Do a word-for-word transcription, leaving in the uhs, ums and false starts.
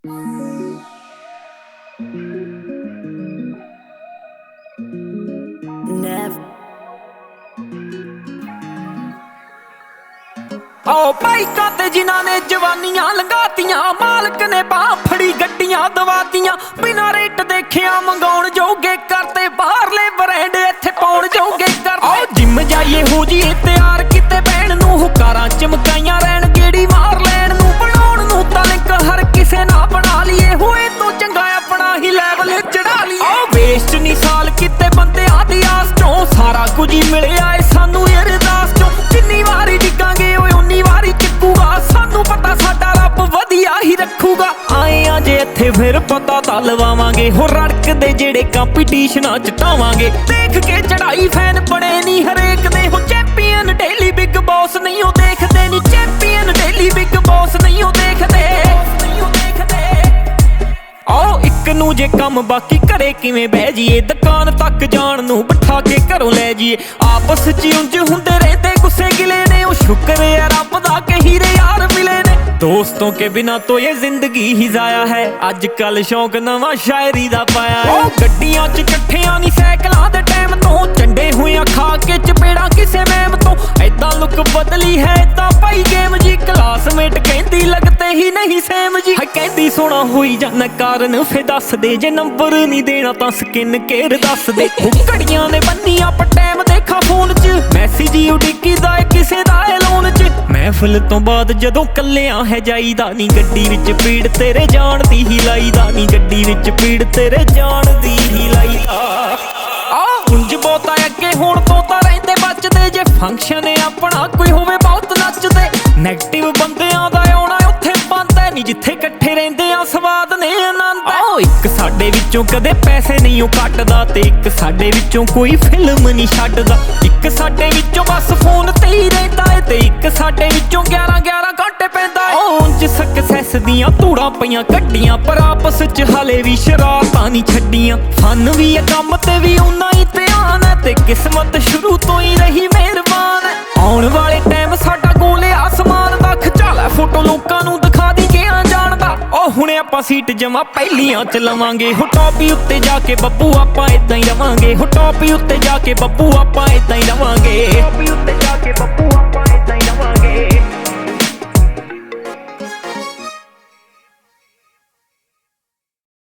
ओ बाइकां ते जिन्हां ने जवानियां लंघातियां, मालक ने बाह फड़ी गड्डियां दवातियां, बिना रेट देखिया मंगाउण जोगे करते, बाहरले ब्रांड इत्थे पाउण जोगे करते। ओ जिम जाइए हो जीए तैयार किते बैण नूं, हुकारां चमकाइयां रहण गेड़ी मार लैण नूं, बनाउण नूं तां लिंक हर किसे ना बना लीए, होए तो चंगा अपना ही लैवल चढ़ा लीए। ओ वेस्ट नी साल किते बंदियां दी आस चों, सारा कुछ ही मिलिया ऐ सानू अरदास चों, जिन्नी वारी डिगांगे वारी चिकूगा, सानू पता साडा रब वधिया ही रखूगा। आए आ जे इत्थे फिर पता तां लवावांगे, हो रड़कदे जेड़े कंपीटीशनां च टावांगे, देख के चढ़ाई फैन बड़े नी हरेक दे, हो चैंपीयन डेली बिग बॉस नहीं हो देखदे नी, चैंपीयन डेली बिग बॉस नहीं हो देखदे। आओ इक नूं जे कम बाकी घरे किवें बह जीए, दुकान तक जाण नूं बिठा के घरों लै जीए, आपस च उंज हुंदे रहिंदे गुस्से गिले ने, ओ शुक्र है रब दा के हीरे यार मिले ने। दोस्तों के बिना तो ये जिंदगी ही जाया है, अजकल शौक नवां शायरी दा पाया है। ओ गड्डियां च कट्ठियां नी सैकलां दे टाइम तो, चंडे होया खा के चपेड़ा किसे मैम तो, ऐदां लुक बदली है ऐदां पाई गेम जी, क्लासमेट कहंदी लगते ही नहीं सेम जी, है कहंदी सोना होई जाना कारण फे दस दे, जे नंबर नहीं देना तां स्किन केयर दस दे। घड़ियां ने बन्नियां पर टाइम देखा फोन च, मैसेज ही उडिकी दा किसे दा लोन च, महफिल तो बाद जदों कल्लियां है जाईदा नी, गड्डी विच पीड़ तेरे जान दी ही लाईदा नी, गड्डी विच पीड़ तेरे जान दी ही लाईदा। आ उंज बहुता अगे होण तो तां रहिंदे बचदे, जे फंक्शन अपना कोई होवे बहुत नचदे, नैगेटिव बंदियां दा आउणा उत्थे बंद है नी, जिथे इकट्ठे रहिंदे आ स्वाद ने आनंद। आओ इक साडे विचों कदे पैसे नहीं कटदा, ते इक साडे विचों कोई फिल्म नहीं छड्डदा, इक साडे विचों बस फोन ते ही रहिंदा है, ते इक साडे विचों ग्यारह ग्यारह घंटे पैंदा है। उंज सक्सैस दियां धूड़ां पईयां कड्डियां, पर आपस च हाले भी शरारतां नहीं छड्डियां, फन भी है कम ते भी उन्ना ही ध्यान है, ते किस्मत शुरू तो ही रही मेहरबान है। आउण वाले टाइम साडा गोल है आसमान दा, खचा लै फोटो लोकां नूं दिखा दी के आ जाणदा, ओ हुणे आपां सीट जमा पहिलियां च लवांगे, हो टॉपी उत्ते जाके बब्बू आपां इदां ही रवांगे, हो टॉपी उत्ते जाके बब्बू आपां इदां ही रवांगे।